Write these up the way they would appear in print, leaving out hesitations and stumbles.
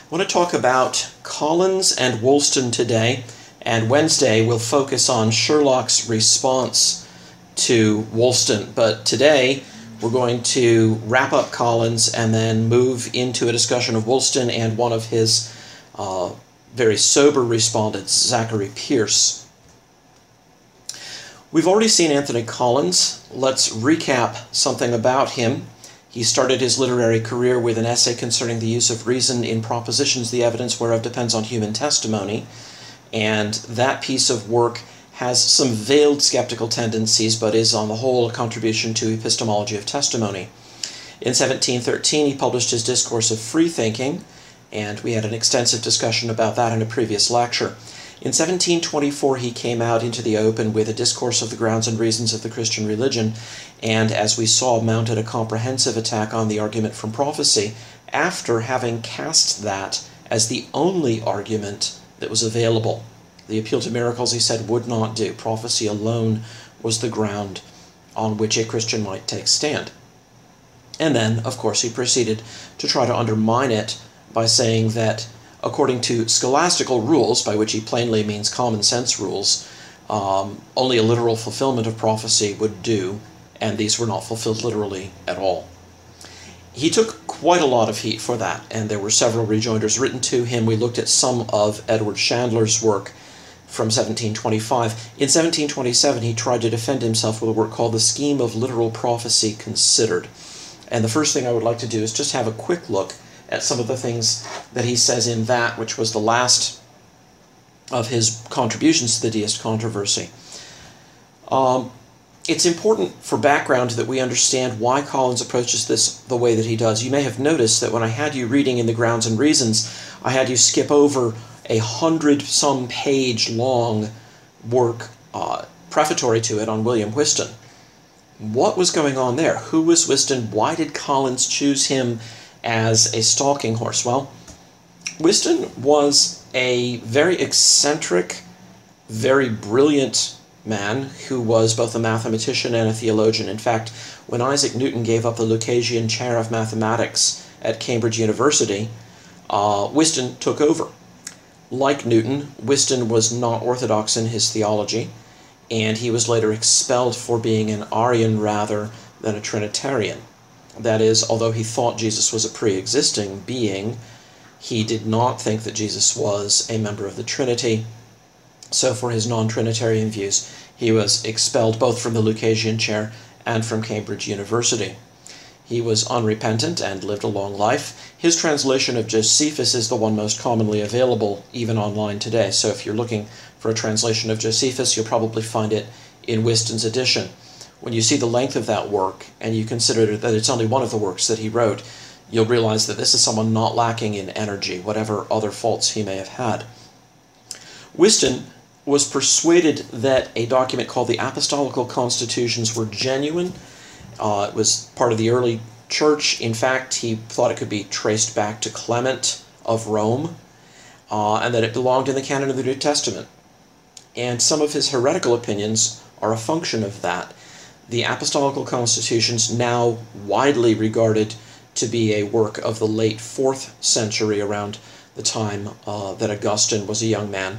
I want to talk about Collins and Woolston today, and Wednesday we'll focus on Sherlock's response to Woolston. But today we're going to wrap up Collins and then move into a discussion of Woolston and one of his very sober respondents, Zachary Pierce. We've already seen Anthony Collins. Let's recap something about him. He started his literary career with an essay concerning the use of reason in propositions, the evidence whereof depends on human testimony. And that piece of work has some veiled skeptical tendencies, but is on the whole a contribution to epistemology of testimony. In 1713, he published his Discourse of Freethinking, and we had an extensive discussion about that in a previous lecture. In 1724, he came out into the open with a Discourse of the Grounds and Reasons of the Christian Religion, and as we saw, mounted a comprehensive attack on the argument from prophecy, after having cast that as the only argument that was available. The appeal to miracles, he said, would not do. Prophecy alone was the ground on which a Christian might take stand. And then, of course, he proceeded to try to undermine it by saying that according to scholastical rules, by which he plainly means common sense rules, only a literal fulfillment of prophecy would do, and these were not fulfilled literally at all. He took quite a lot of heat for that, and there were several rejoinders written to him. We looked at some of Edward Chandler's work from 1725. In 1727, he tried to defend himself with a work called The Scheme of Literal Prophecy Considered. And the first thing I would like to do is just have a quick look at some of the things that he says in that, which was the last of his contributions to the deist controversy. It's important for background that we understand why Collins approaches this the way that he does. You may have noticed that when I had you reading in the Grounds and Reasons, I had you skip over 100-some page long work prefatory to it on William Whiston. What was going on there? Who was Whiston? Why did Collins choose him as a stalking horse? Well, Whiston was a very eccentric, very brilliant man who was both a mathematician and a theologian. In fact, when Isaac Newton gave up the Lucasian chair of mathematics at Cambridge University, Whiston took over. Like Newton, Whiston was not orthodox in his theology, and he was later expelled for being an Arian rather than a Trinitarian. That is, although he thought Jesus was a pre-existing being, he did not think that Jesus was a member of the Trinity. So for his non-Trinitarian views, he was expelled both from the Lucasian chair and from Cambridge University. He was unrepentant and lived a long life. His translation of Josephus is the one most commonly available, even online today. So if you're looking for a translation of Josephus, you'll probably find it in Whiston's edition. When you see the length of that work, and you consider that it's only one of the works that he wrote, you'll realize that this is someone not lacking in energy, whatever other faults he may have had. Whiston was persuaded that a document called the Apostolical Constitutions were genuine. It was part of the early church. In fact, he thought it could be traced back to Clement of Rome, and that it belonged in the canon of the New Testament. And some of his heretical opinions are a function of that. The Apostolical Constitutions, now widely regarded to be a work of the late 4th century, around the time that Augustine was a young man,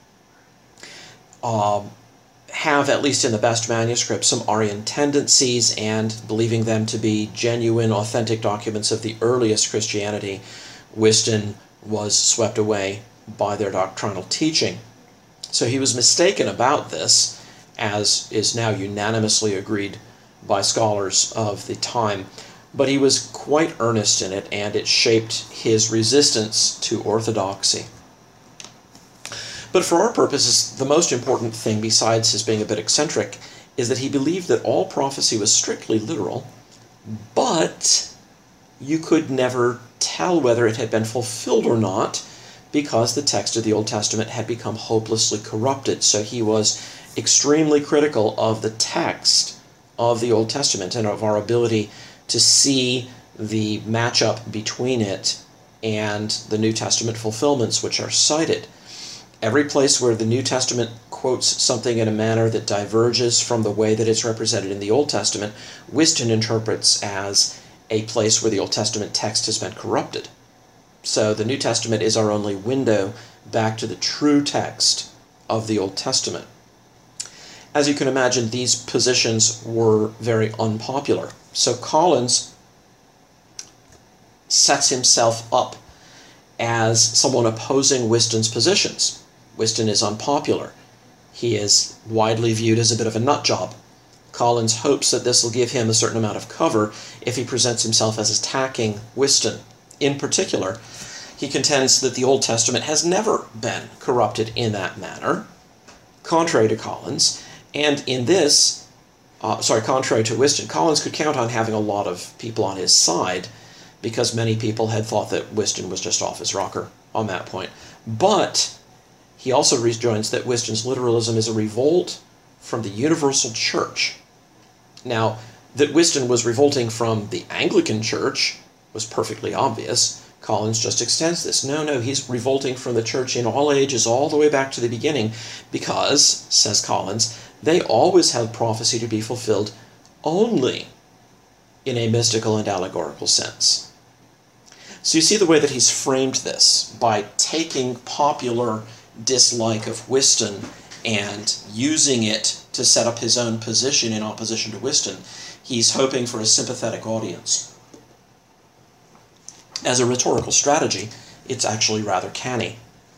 have, at least in the best manuscripts, some Arian tendencies, and believing them to be genuine, authentic documents of the earliest Christianity, Whiston was swept away by their doctrinal teaching. So he was mistaken about this, as is now unanimously agreed by scholars of the time. But he was quite earnest in it, and it shaped his resistance to orthodoxy. But for our purposes, the most important thing, besides his being a bit eccentric, is that he believed that all prophecy was strictly literal, but you could never tell whether it had been fulfilled or not, because the text of the Old Testament had become hopelessly corrupted. So he was extremely critical of the text of the Old Testament and of our ability to see the matchup between it and the New Testament fulfillments which are cited. Every place where the New Testament quotes something in a manner that diverges from the way that it's represented in the Old Testament, Whiston interprets as a place where the Old Testament text has been corrupted. So the New Testament is our only window back to the true text of the Old Testament. As you can imagine, these positions were very unpopular. So Collins sets himself up as someone opposing Whiston's positions. Whiston is unpopular. He is widely viewed as a bit of a nut job. Collins hopes that this will give him a certain amount of cover if he presents himself as attacking Whiston. In particular, he contends that the Old Testament has never been corrupted in that manner, contrary to Collins, and in this, contrary to Whiston, Collins could count on having a lot of people on his side because many people had thought that Whiston was just off his rocker on that point. But he also rejoins that Whiston's literalism is a revolt from the universal church. Now, that Whiston was revolting from the Anglican Church was perfectly obvious. Collins just extends this. No, he's revolting from the church in all ages, all the way back to the beginning, because, says Collins, they always held prophecy to be fulfilled only in a mystical and allegorical sense. So you see the way that he's framed this, by taking popular dislike of Whiston and using it to set up his own position in opposition to Whiston. He's hoping for a sympathetic audience. As a rhetorical strategy, it's actually rather canny.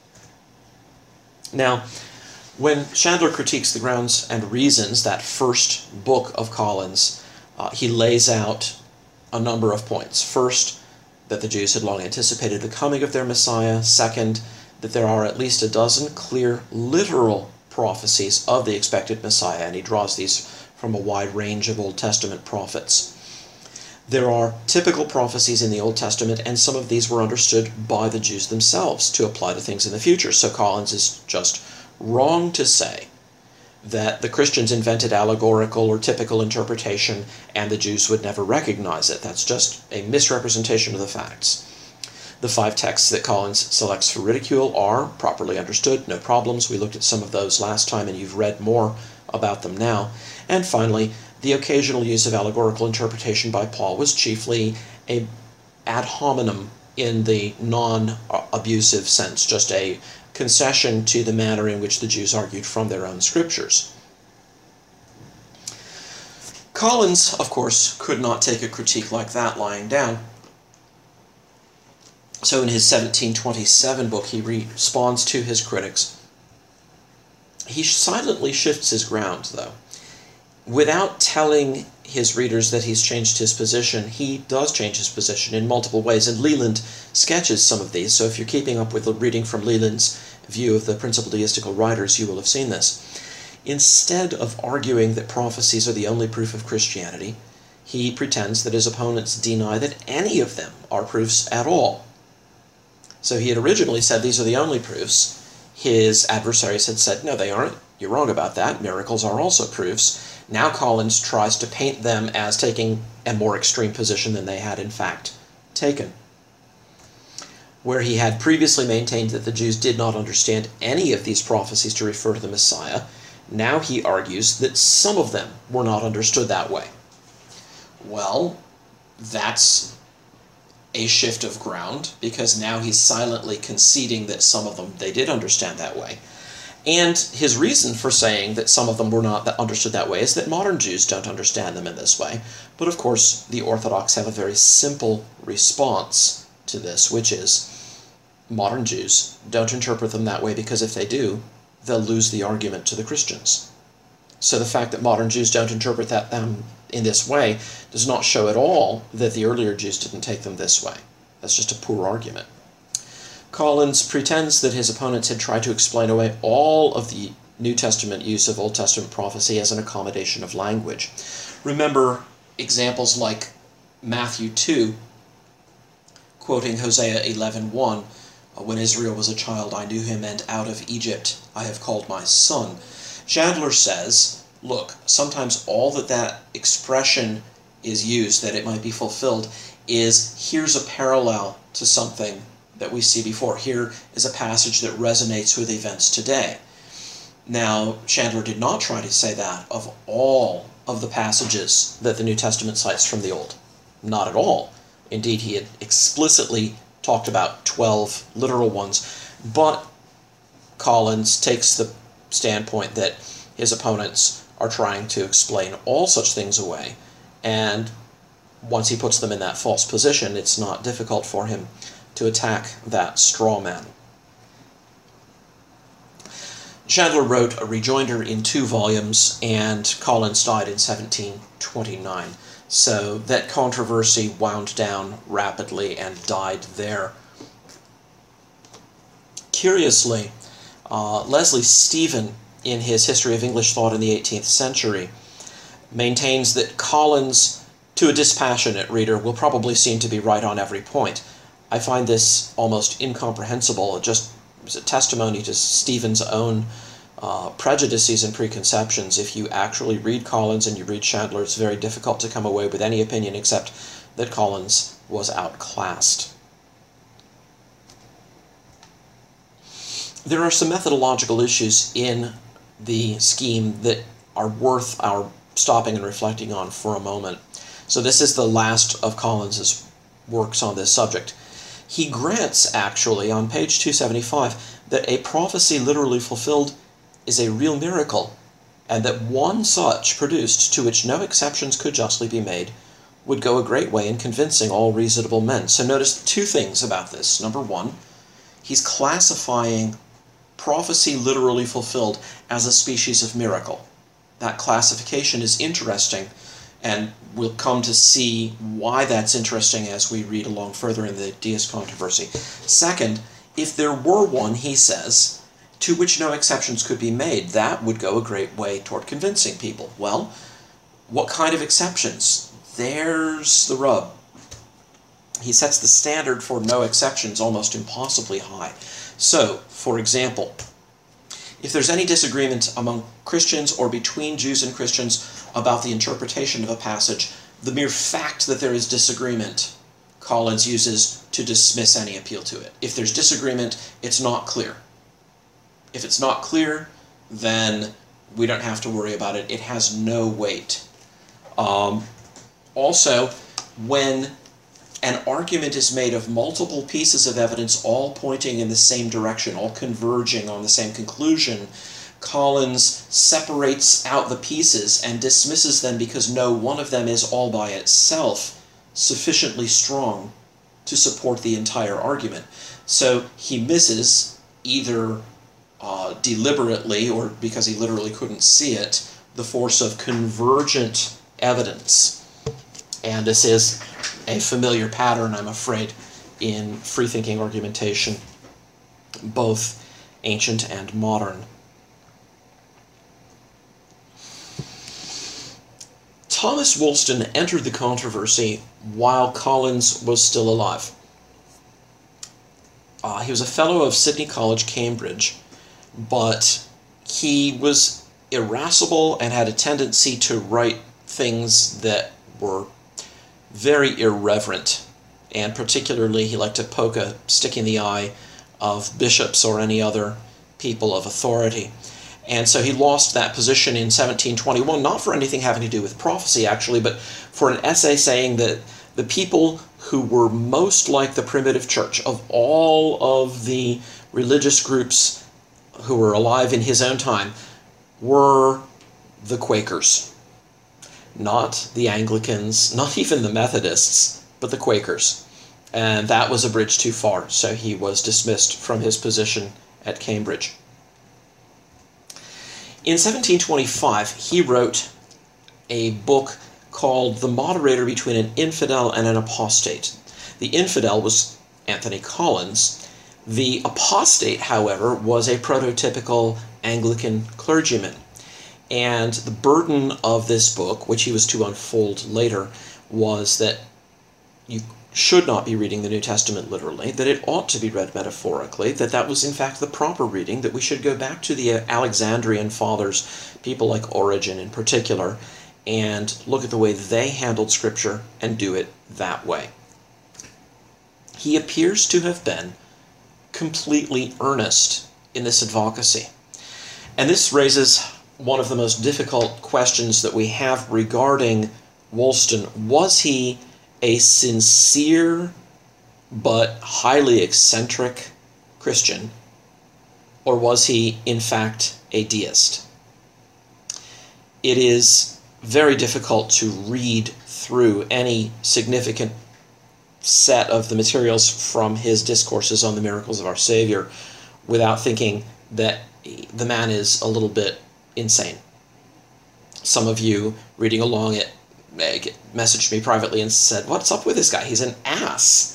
Now, when Chandler critiques the Grounds and Reasons, that first book of Collins, he lays out a number of points. First, that the Jews had long anticipated the coming of their Messiah. Second, that there are at least a dozen clear literal prophecies of the expected Messiah, and he draws these from a wide range of Old Testament prophets. There are typical prophecies in the Old Testament, and some of these were understood by the Jews themselves to apply to things in the future. So Collins is just wrong to say that the Christians invented allegorical or typical interpretation and the Jews would never recognize it. That's just a misrepresentation of the facts. The 5 texts that Collins selects for ridicule are properly understood, no problems. We looked at some of those last time and you've read more about them now. And finally, the occasional use of allegorical interpretation by Paul was chiefly a ad hominem in the non-abusive sense, just a concession to the manner in which the Jews argued from their own scriptures. Collins, of course, could not take a critique like that lying down. So in his 1727 book, he responds to his critics. He silently shifts his ground, though. Without telling his readers that he's changed his position, he does change his position in multiple ways, and Leland sketches some of these. So if you're keeping up with the reading from Leland's view of the principal deistical writers, you will have seen this. Instead of arguing that prophecies are the only proof of Christianity, he pretends that his opponents deny that any of them are proofs at all. So he had originally said these are the only proofs. His adversaries had said, no, they aren't. You're wrong about that. Miracles are also proofs. Now Collins tries to paint them as taking a more extreme position than they had in fact taken. Where he had previously maintained that the Jews did not understand any of these prophecies to refer to the Messiah, now he argues that some of them were not understood that way. Well, that's a shift of ground, because now he's silently conceding that some of them they did understand that way. And his reason for saying that some of them were not understood that way is that modern Jews don't understand them in this way. But of course, the Orthodox have a very simple response to this, which is modern Jews don't interpret them that way, because if they do, they'll lose the argument to the Christians. So the fact that modern Jews don't interpret them in this way does not show at all that the earlier Jews didn't take them this way. That's just a poor argument. Collins pretends that his opponents had tried to explain away all of the New Testament use of Old Testament prophecy as an accommodation of language. Remember examples like Matthew 2, quoting Hosea 11:1, when Israel was a child, I knew him, and out of Egypt I have called my son. Chandler says, look, sometimes all that expression is used, that it might be fulfilled, is here's a parallel to something that we see before. Here is a passage that resonates with events today. Now, Chandler did not try to say that of all of the passages that the New Testament cites from the Old. Not at all. Indeed, he had explicitly talked about 12 literal ones, but Collins takes the standpoint that his opponents are trying to explain all such things away, and once he puts them in that false position, it's not difficult for him to attack that straw man. Chandler wrote a rejoinder in 2 volumes, and Collins died in 1729. So that controversy wound down rapidly and died there. Curiously, Leslie Stephen, in his History of English Thought in the 18th Century, maintains that Collins, to a dispassionate reader, will probably seem to be right on every point. I find this almost incomprehensible. It just is a testimony to Stephen's own prejudices and preconceptions. If you actually read Collins and you read Chandler, it's very difficult to come away with any opinion except that Collins was outclassed. There are some methodological issues in the scheme that are worth our stopping and reflecting on for a moment. So this is the last of Collins's works on this subject. He grants, actually, on page 275, that a prophecy literally fulfilled is a real miracle, and that one such produced, to which no exceptions could justly be made, would go a great way in convincing all reasonable men. So notice 2 things about this. Number 1, he's classifying prophecy literally fulfilled as a species of miracle. That classification is interesting, and we'll come to see why that's interesting as we read along further in the deist controversy. Second, if there were one, he says, to which no exceptions could be made, that would go a great way toward convincing people. Well, what kind of exceptions? There's the rub. He sets the standard for no exceptions almost impossibly high. So, for example, if there's any disagreement among Christians or between Jews and Christians about the interpretation of a passage, the mere fact that there is disagreement, Collins uses to dismiss any appeal to it. If there's disagreement, it's not clear. If it's not clear, then we don't have to worry about it. It has no weight. Also, when an argument is made of multiple pieces of evidence all pointing in the same direction, all converging on the same conclusion, Collins separates out the pieces and dismisses them because no one of them is all by itself sufficiently strong to support the entire argument. So he misses, either deliberately or because he literally couldn't see it, the force of convergent evidence. And this is a familiar pattern, I'm afraid, in free-thinking argumentation, both ancient and modern. Thomas Woolston entered the controversy while Collins was still alive. He was a fellow of Sydney College, Cambridge, but he was irascible and had a tendency to write things that were very irreverent, and particularly he liked to poke a stick in the eye of bishops or any other people of authority. And so he lost that position in 1721, not for anything having to do with prophecy, actually, but for an essay saying that the people who were most like the primitive church of all of the religious groups who were alive in his own time were the Quakers. Not the Anglicans, not even the Methodists, but the Quakers. And that was a bridge too far, so he was dismissed from his position at Cambridge. In 1725, he wrote a book called The Moderator Between an Infidel and an Apostate. The infidel was Anthony Collins. The apostate, however, was a prototypical Anglican clergyman. And the burden of this book, which he was to unfold later, was that you should not be reading the New Testament literally, that it ought to be read metaphorically, that that was in fact the proper reading, that we should go back to the Alexandrian fathers, people like Origen in particular, and look at the way they handled Scripture and do it that way. He appears to have been completely earnest in this advocacy. And this raises one of the most difficult questions that we have regarding Woolston. Was he a sincere but highly eccentric Christian, or was he, in fact, a deist? It is very difficult to read through any significant set of the materials from his discourses on the miracles of our Savior without thinking that the man is a little bit insane. Some of you reading along it messaged me privately and said, "What's up with this guy? He's an ass."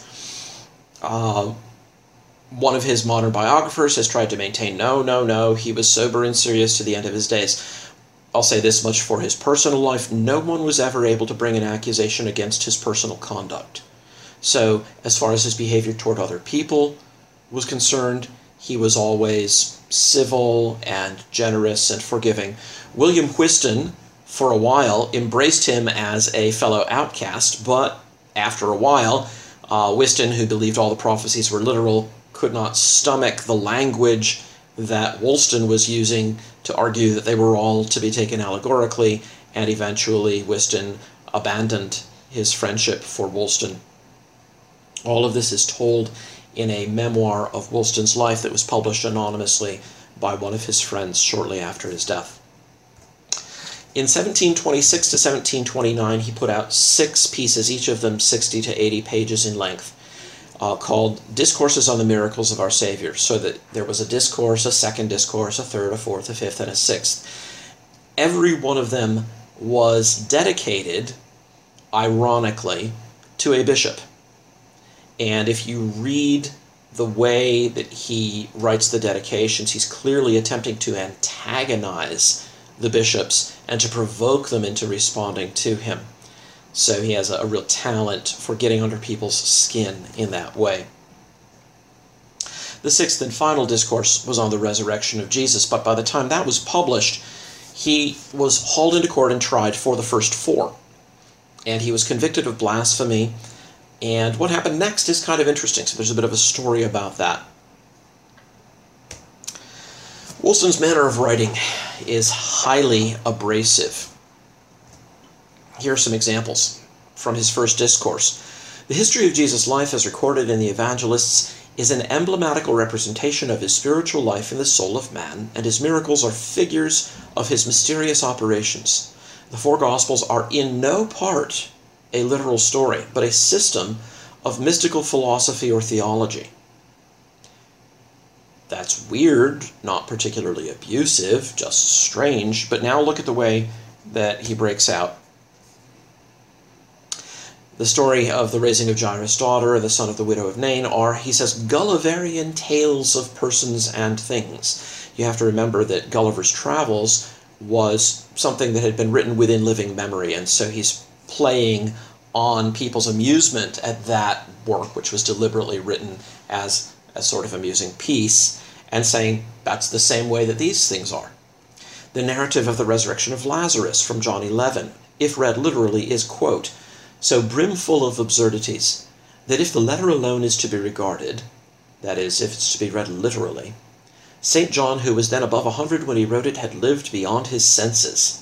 One of his modern biographers has tried to maintain, no, he was sober and serious to the end of his days. I'll say this much for his personal life: no one was ever able to bring an accusation against his personal conduct. So, as far as his behavior toward other people was concerned, he was always civil and generous and forgiving. William Whiston, for a while, embraced him as a fellow outcast, but after a while, Whiston, who believed all the prophecies were literal, could not stomach the language that Woolston was using to argue that they were all to be taken allegorically, and eventually Whiston abandoned his friendship for Woolston. All of this is told in a memoir of Woolston's life that was published anonymously by one of his friends shortly after his death. In 1726 to 1729, he put out 6 pieces, each of them 60 to 80 pages in length, called Discourses on the Miracles of Our Savior, so that there was a discourse, a second discourse, a third, a fourth, a fifth, and a sixth. Every one of them was dedicated, ironically, to a bishop. And if you read the way that he writes the dedications, he's clearly attempting to antagonize the bishops and to provoke them into responding to him. So he has a real talent for getting under people's skin in that way. The 6th and final discourse was on the resurrection of Jesus, but by the time that was published, he was hauled into court and tried for the first 4. And he was convicted of blasphemy. And what happened next is kind of interesting, so there's a bit of a story about that. Woolston's manner of writing is highly abrasive. Here are some examples from his first discourse. The history of Jesus' life as recorded in the evangelists is an emblematical representation of his spiritual life in the soul of man, and his miracles are figures of his mysterious operations. The 4 Gospels are in no part a literal story, but a system of mystical philosophy or theology. That's weird, not particularly abusive, just strange, but now look at the way that he breaks out. The story of the raising of Jairus' daughter, the son of the widow of Nain, are, he says, Gulliverian tales of persons and things. You have to remember that Gulliver's Travels was something that had been written within living memory, and so he's playing on people's amusement at that work, which was deliberately written as a sort of amusing piece, and saying that's the same way that these things are. The narrative of the resurrection of Lazarus from John 11, if read literally, is, quote, so brimful of absurdities that if the letter alone is to be regarded, that is, if it's to be read literally, St. John, who was then above 100 when he wrote it, had lived beyond his senses.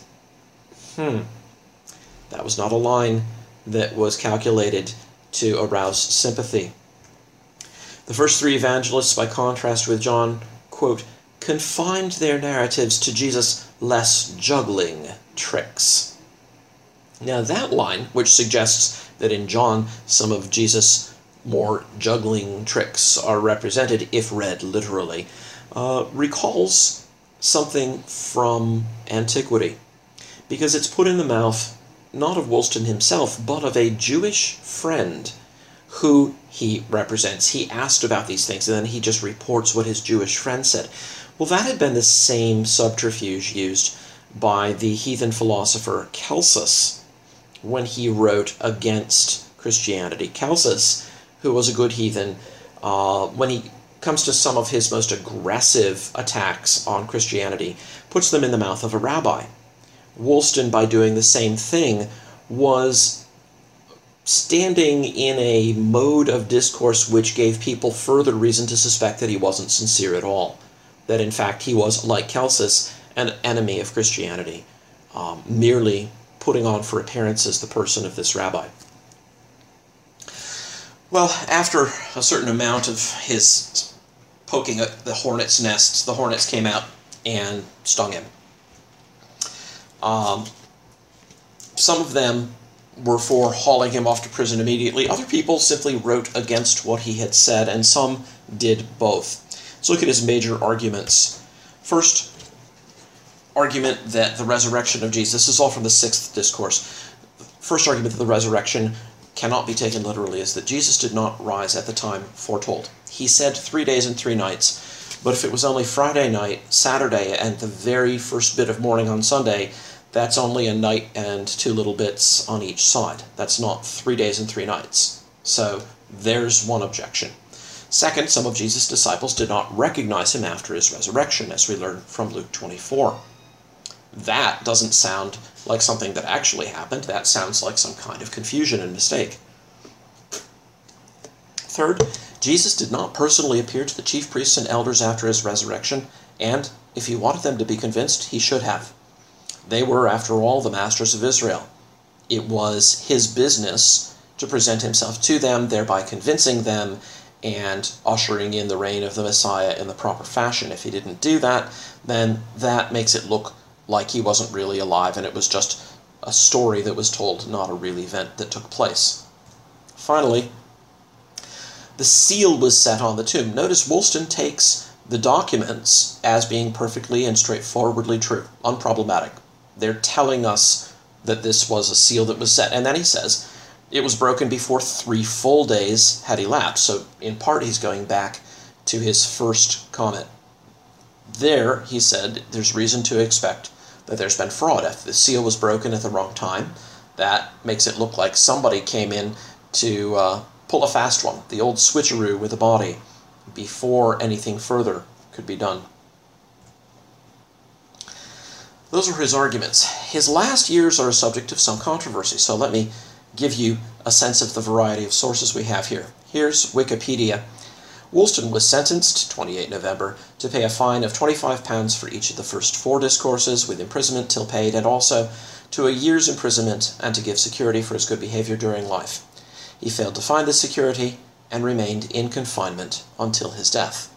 That was not a line that was calculated to arouse sympathy. The first 3 evangelists, by contrast with John, quote, confined their narratives to Jesus' less juggling tricks. Now that line, which suggests that in John some of Jesus' more juggling tricks are represented, if read literally, recalls something from antiquity, because it's put in the mouth not of Woolston himself, but of a Jewish friend who he represents. He asked about these things, and then he just reports what his Jewish friend said. Well, that had been the same subterfuge used by the heathen philosopher Celsus when he wrote against Christianity. Celsus, who was a good heathen, when he comes to some of his most aggressive attacks on Christianity, puts them in the mouth of a rabbi. Woolston, by doing the same thing, was standing in a mode of discourse which gave people further reason to suspect that he wasn't sincere at all. That, in fact, he was, like Celsus, an enemy of Christianity, merely putting on for appearances the person of this rabbi. Well, after a certain amount of his poking at the hornet's nest, the hornets came out and stung him. Some of them were for hauling him off to prison immediately. Other people simply wrote against what he had said, and some did both. Let's look at his major arguments. First, argument that the resurrection of Jesus, this is all from the Sixth Discourse. First argument that the resurrection cannot be taken literally is that Jesus did not rise at the time foretold. He said 3 days and 3 nights, but if it was only Friday night, Saturday, and the very first bit of morning on Sunday, that's only a night and 2 little bits on each side. That's not 3 days and 3 nights. So there's one objection. Second, some of Jesus' disciples did not recognize him after his resurrection, as we learn from Luke 24. That doesn't sound like something that actually happened. That sounds like some kind of confusion and mistake. Third, Jesus did not personally appear to the chief priests and elders after his resurrection, and if he wanted them to be convinced, he should have. They were, after all, the masters of Israel. It was his business to present himself to them, thereby convincing them and ushering in the reign of the Messiah in the proper fashion. If he didn't do that, then that makes it look like he wasn't really alive, and it was just a story that was told, not a real event that took place. Finally, the seal was set on the tomb. Notice Woolston takes the documents as being perfectly and straightforwardly true, unproblematic. They're telling us that this was a seal that was set. And then he says it was broken before 3 full days had elapsed. So in part he's going back to his first comment. There, he said, there's reason to expect that there's been fraud. If the seal was broken at the wrong time, that makes it look like somebody came in to pull a fast one, the old switcheroo with the body, before anything further could be done. Those were his arguments. His last years are a subject of some controversy, so let me give you a sense of the variety of sources we have here. Here's Wikipedia. Woolston was sentenced, 28 November, to pay a fine of £25 for each of the first 4 discourses, with imprisonment till paid, and also to a year's imprisonment and to give security for his good behavior during life. He failed to find this security and remained in confinement until his death.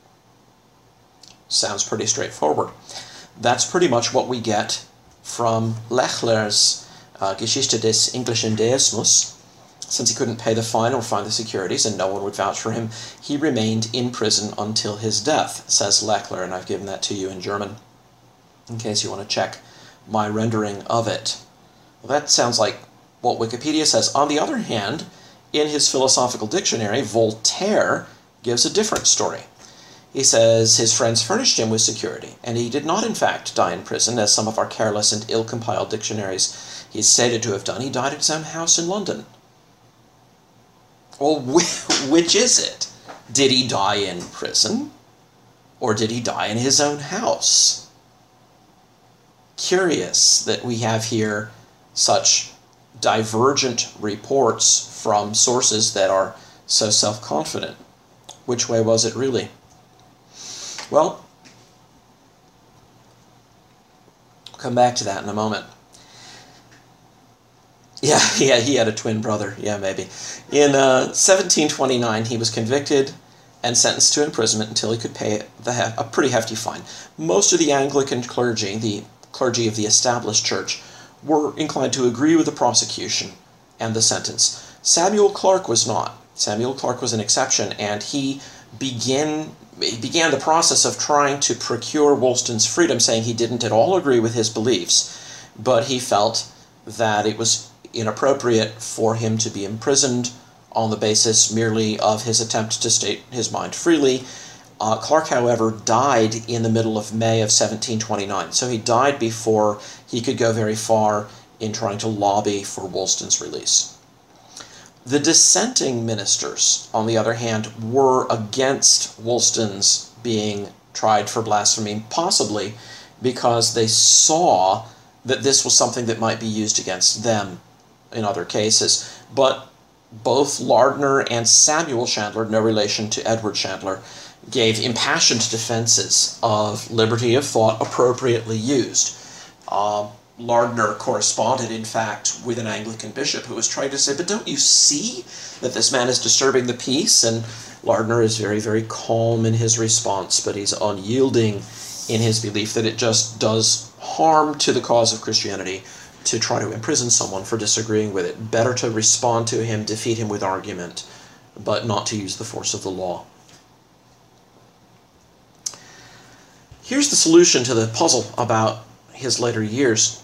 Sounds pretty straightforward. That's pretty much what we get from Lechler's Geschichte des Englischen Deismus. Since he couldn't pay the fine or find the securities, and no one would vouch for him, he remained in prison until his death, says Lechler, and I've given that to you in German, in case you want to check my rendering of it. Well, that sounds like what Wikipedia says. On the other hand, in his philosophical dictionary, Voltaire gives a different story. He says his friends furnished him with security, and he did not in fact die in prison, as some of our careless and ill-compiled dictionaries he is stated to have done. He died at his own house in London. Well, which is it? Did he die in prison, or did he die in his own house? Curious that we have here such divergent reports from sources that are so self-confident. Which way was it really? Well, I'll come back to that in a moment. Yeah, he had a twin brother. Yeah, maybe. In 1729, he was convicted and sentenced to imprisonment until he could pay a pretty hefty fine. Most of the Anglican clergy, the clergy of the established church, were inclined to agree with the prosecution and the sentence. Samuel Clarke was not. Samuel Clarke was an exception, and he began the process of trying to procure Woolston's freedom, saying he didn't at all agree with his beliefs, but he felt that it was inappropriate for him to be imprisoned on the basis merely of his attempt to state his mind freely. Clarke, however, died in the middle of May of 1729, so he died before he could go very far in trying to lobby for Woolston's release. The dissenting ministers, on the other hand, were against Woolston's being tried for blasphemy, possibly because they saw that this was something that might be used against them in other cases. But both Lardner and Samuel Chandler, no relation to Edward Chandler, gave impassioned defenses of liberty of thought appropriately used. Lardner corresponded, in fact, with an Anglican bishop who was trying to say, but don't you see that this man is disturbing the peace? And Lardner is very, very calm in his response, but he's unyielding in his belief that it just does harm to the cause of Christianity to try to imprison someone for disagreeing with it. Better to respond to him, defeat him with argument, but not to use the force of the law. Here's the solution to the puzzle about his later years.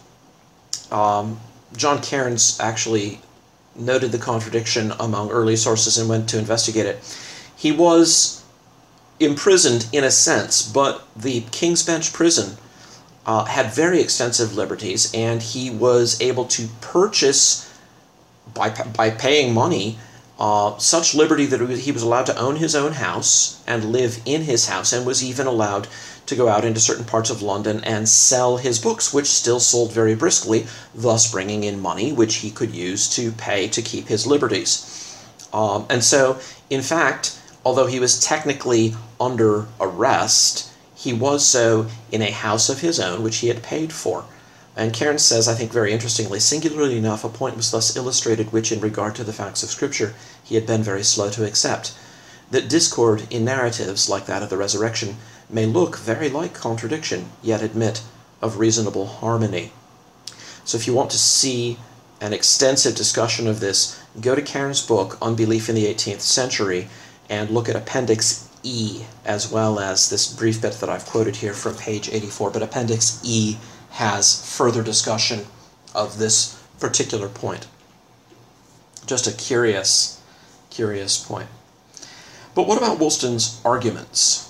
John Cairns actually noted the contradiction among early sources and went to investigate it. He was imprisoned in a sense, but the King's Bench prison had very extensive liberties, and he was able to purchase, by paying money, such liberty that he was allowed to own his own house and live in his house, and was even allowed to go out into certain parts of London and sell his books, which still sold very briskly, thus bringing in money which he could use to pay to keep his liberties. And so, in fact, although he was technically under arrest, he was so in a house of his own, which he had paid for. And Cairns says, I think very interestingly, singularly enough, a point was thus illustrated which, in regard to the facts of Scripture, he had been very slow to accept, that discord in narratives like that of the resurrection may look very like contradiction, yet admit of reasonable harmony. So if you want to see an extensive discussion of this, go to Cairns' book, Unbelief in the 18th Century, and look at Appendix E, as well as this brief bit that I've quoted here from page 84. But Appendix E has further discussion of this particular point. Just a curious point. But what about Woolston's arguments?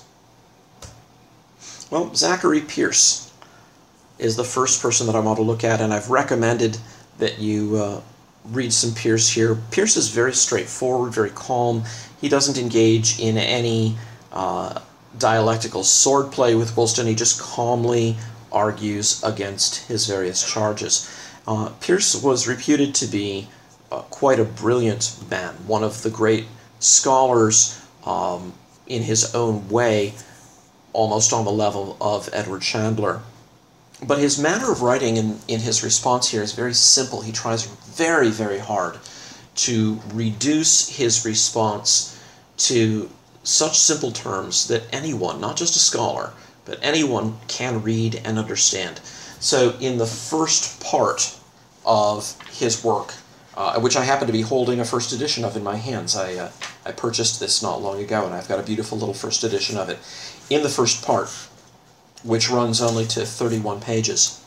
Well, Zachary Pearce is the first person that I want to look at, and I've recommended that you read some Pearce here. Pearce is very straightforward, very calm. He doesn't engage in any dialectical swordplay with Woolston. He just calmly argues against his various charges. Pearce was reputed to be quite a brilliant man, one of the great scholars in his own way, almost on the level of Edward Chandler. But his manner of writing in his response here is very simple. He tries very, very hard to reduce his response to such simple terms that anyone, not just a scholar, but anyone can read and understand. So in the first part of his work, which I happen to be holding a first edition of in my hands. I purchased this not long ago, and I've got a beautiful little first edition of it. In the first part, which runs only to 31 pages,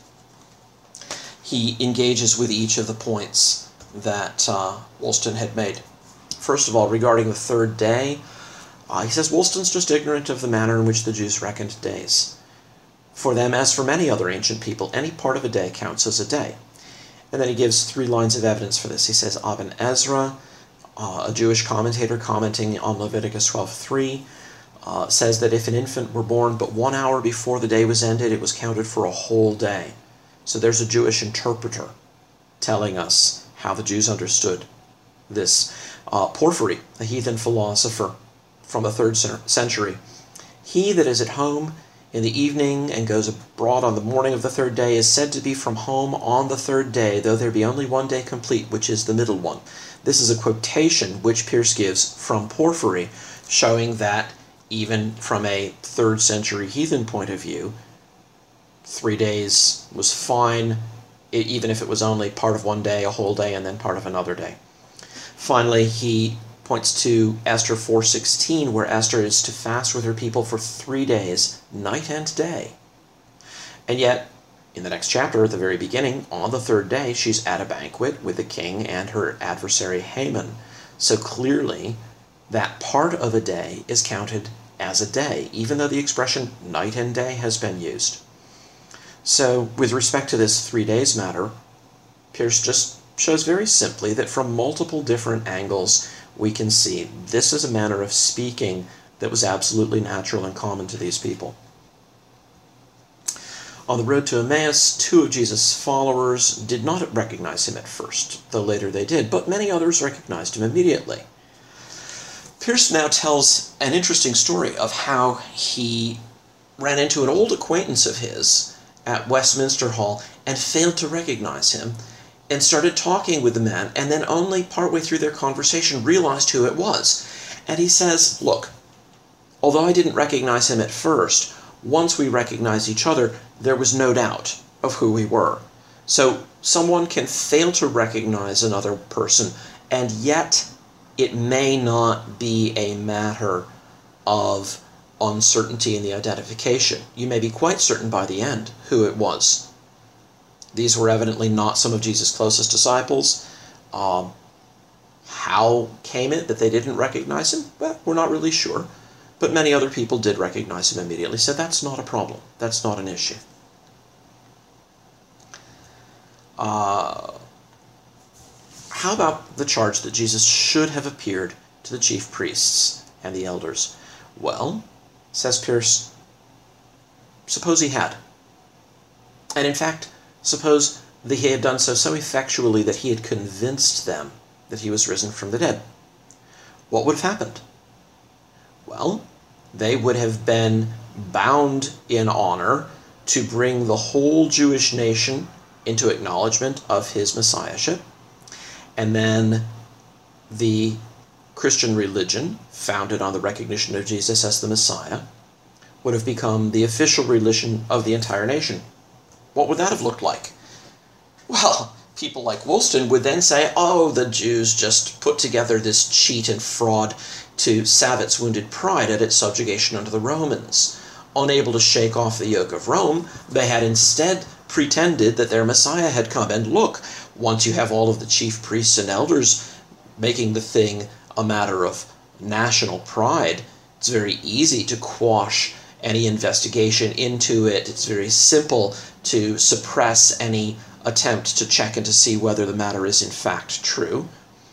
he engages with each of the points that Woolston had made. First of all, regarding the third day, he says, Woolston's just ignorant of the manner in which the Jews reckoned days. For them, as for many other ancient people, any part of a day counts as a day. And then he gives 3 lines of evidence for this. He says, Aben Ezra, a Jewish commentator commenting on Leviticus 12:3, says that if an infant were born but 1 hour before the day was ended, it was counted for a whole day. So there's a Jewish interpreter telling us how the Jews understood this. Porphyry, a heathen philosopher from the 3rd century, he that is at home in the evening and goes abroad on the morning of the 3rd day is said to be from home on the 3rd day, though there be only 1 day complete, which is the middle one. This is a quotation which Pearce gives from Porphyry, showing that even from a 3rd century heathen point of view, 3 days was fine, even if it was only part of 1 day, a whole day, and then part of another day. Finally, he points to Esther 4:16, where Esther is to fast with her people for 3 days, night and day. And yet, in the next chapter, at the very beginning, on the 3rd day, she's at a banquet with the king and her adversary Haman. So clearly, that part of a day is counted as a day, even though the expression night and day has been used. So, with respect to this 3 days matter, Pearce just shows very simply that from multiple different angles, we can see this is a manner of speaking that was absolutely natural and common to these people. On the road to Emmaus, 2 of Jesus' followers did not recognize him at first, though later they did, but many others recognized him immediately. Pearce now tells an interesting story of how he ran into an old acquaintance of his at Westminster Hall and failed to recognize him, and started talking with the man, and then only partway through their conversation realized who it was. And he says, look, although I didn't recognize him at first, once we recognized each other, there was no doubt of who we were. So someone can fail to recognize another person, and yet it may not be a matter of uncertainty in the identification. You may be quite certain by the end who it was. These were evidently not some of Jesus' closest disciples. How came it that they didn't recognize him? Well, we're not really sure. But many other people did recognize him immediately, so that's not a problem. That's not an issue. How about the charge that Jesus should have appeared to the chief priests and the elders? Well, says Pearce, suppose he had. And in fact, suppose that he had done so effectually that he had convinced them that he was risen from the dead. What would have happened? Well, they would have been bound in honor to bring the whole Jewish nation into acknowledgement of his messiahship, and then the Christian religion, founded on the recognition of Jesus as the Messiah, would have become the official religion of the entire nation. What would that have looked like? Well, people like Woolston would then say, oh, the Jews just put together this cheat and fraud to salve its wounded pride at its subjugation under the Romans. Unable to shake off the yoke of Rome, they had instead pretended that their Messiah had come. And look, once you have all of the chief priests and elders making the thing a matter of national pride, it's very easy to quash any investigation into it. It's very simple to suppress any attempt to check and to see whether the matter is in fact true.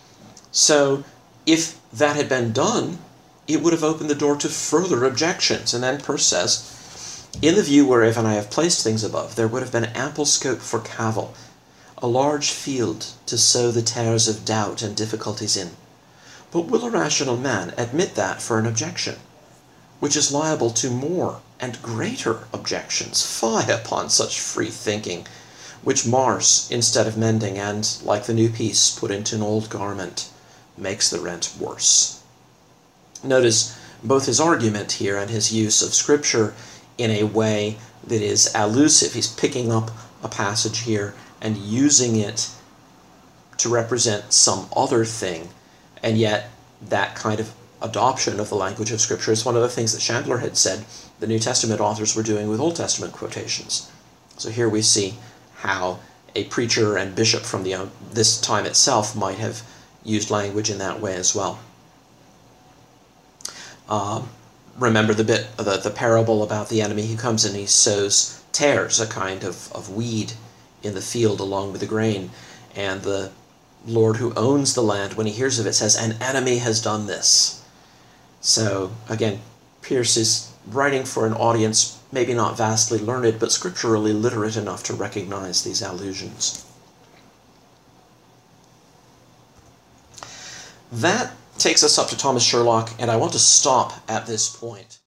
So if that had been done, it would have opened the door to further objections. And then Peirce says, in the view wherein I have placed things above, there would have been ample scope for cavil, a large field to sow the tares of doubt and difficulties in. But will a rational man admit that for an objection, which is liable to more and greater objections? Fie upon such free thinking, which mars instead of mending, and, like the new piece put into an old garment, makes the rent worse. Notice both his argument here and his use of Scripture in a way that is allusive. He's picking up a passage here and using it to represent some other thing, and yet that kind of adoption of the language of Scripture is one of the things that Chandler had said the New Testament authors were doing with Old Testament quotations. So here we see how a preacher and bishop from this time itself might have used language in that way as well. Remember the parable about the enemy who comes and he sows tares, a kind of weed, in the field along with the grain. And the Lord who owns the land, when he hears of it, says, an enemy has done this. So, again, Peirce is writing for an audience maybe not vastly learned, but scripturally literate enough to recognize these allusions. That takes us up to Thomas Sherlock, and I want to stop at this point.